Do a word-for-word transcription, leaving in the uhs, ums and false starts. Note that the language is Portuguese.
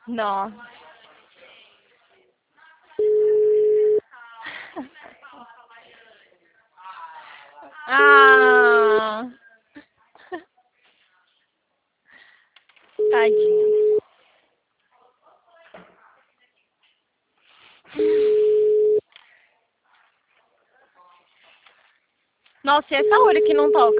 Nossa. Ah, tadinho. Nossa, e essa hora que não toca?